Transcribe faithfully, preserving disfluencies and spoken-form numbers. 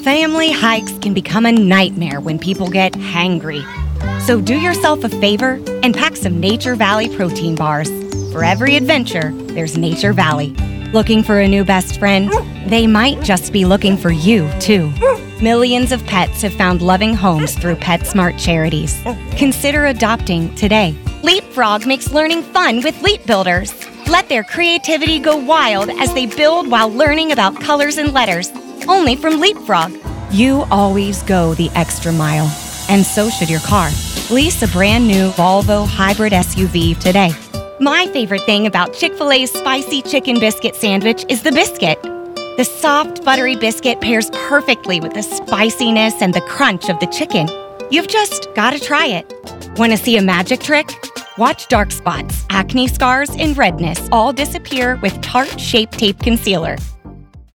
Family hikes can become a nightmare when people get hangry. So do yourself a favor and pack some Nature Valley protein bars. For every adventure, there's Nature Valley. Looking for a new best friend? They might just be looking for you, too. Millions of pets have found loving homes through PetSmart charities. Consider adopting today. Leapfrog makes learning fun with Leap Builders. Let their creativity go wild as they build while learning about colors and letters. Only from Leapfrog. You always go the extra mile, and so should your car. Lease a brand new Volvo hybrid S U V today. My favorite thing about Chick-fil-A's spicy chicken biscuit sandwich is the biscuit. The soft, buttery biscuit pairs perfectly with the spiciness and the crunch of the chicken. You've just got to try it. Want to see a magic trick? Watch dark spots, acne scars, and redness all disappear with Tarte Shape Tape Concealer.